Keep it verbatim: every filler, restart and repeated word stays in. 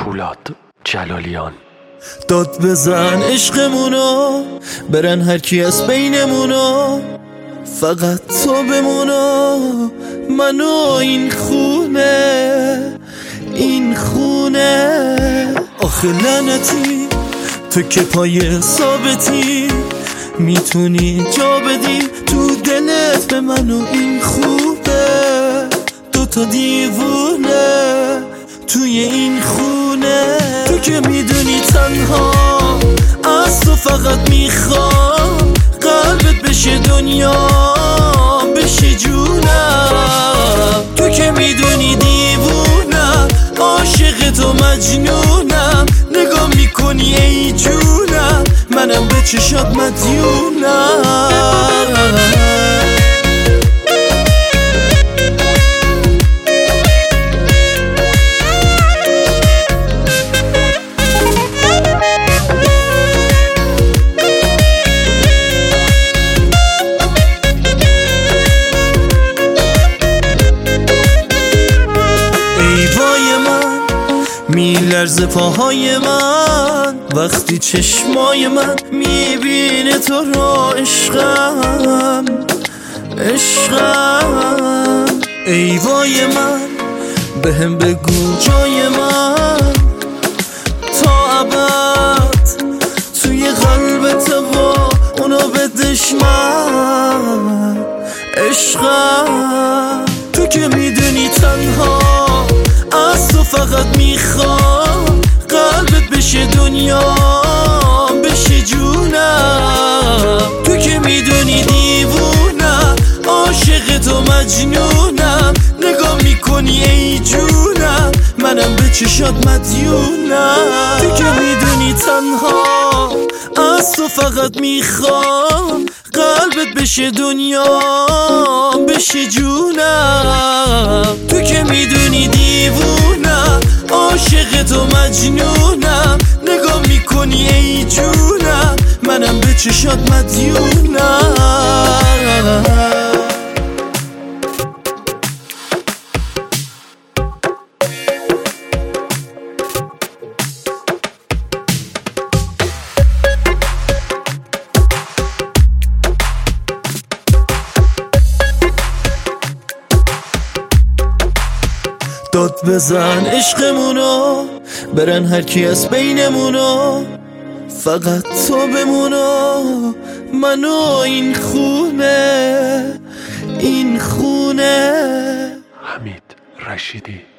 پولاد جلالیان. داد بزن عشقمونو، برن هر کی از بینمونو، فقط تو بمونو، منو این خونه، این خونه. آخه لعنتی تو که پای ثابتی، میتونی جا بدی تو دلت به منو این خوبه. دوتا دیوونه توی این خونه، تو که میدونی تنها از تو فقط میخوام قلبت بشه دنیا، بشه جونم. تو که میدونی دیوونم، عاشق تو مجنونم، نگاه میکنی ای جونم، منم به چشات مدیونم. میلرزه پاهای من وقتی چشمای من میبینه تو را. عشقم عشقم ای وای من، بهم بگو جای من تا ابد توی قلبت و اونو بدش من. عشقم تو که میدونی تنها از تو فقط میخوام قلبت بشه دنیا، بشه جونم. تو که میدونی دیوونم، عاشق تو مجنونم، نگاه میکنی ای جونم، منم به چشات مدیونم. تو که میدونی تنها از تو فقط میخوام قلبت بشه دنیا، بشه جونم. تو که میدونی دیوونم، عاشق تو مجنونم، نگاه میکنی ای جونم، منم به چشات مدیونم. داد بزن عشقمونو، برن هر کی از بینمونو، فقط تو بمونو، منو این خونه، این خونه. حمید رشیدی.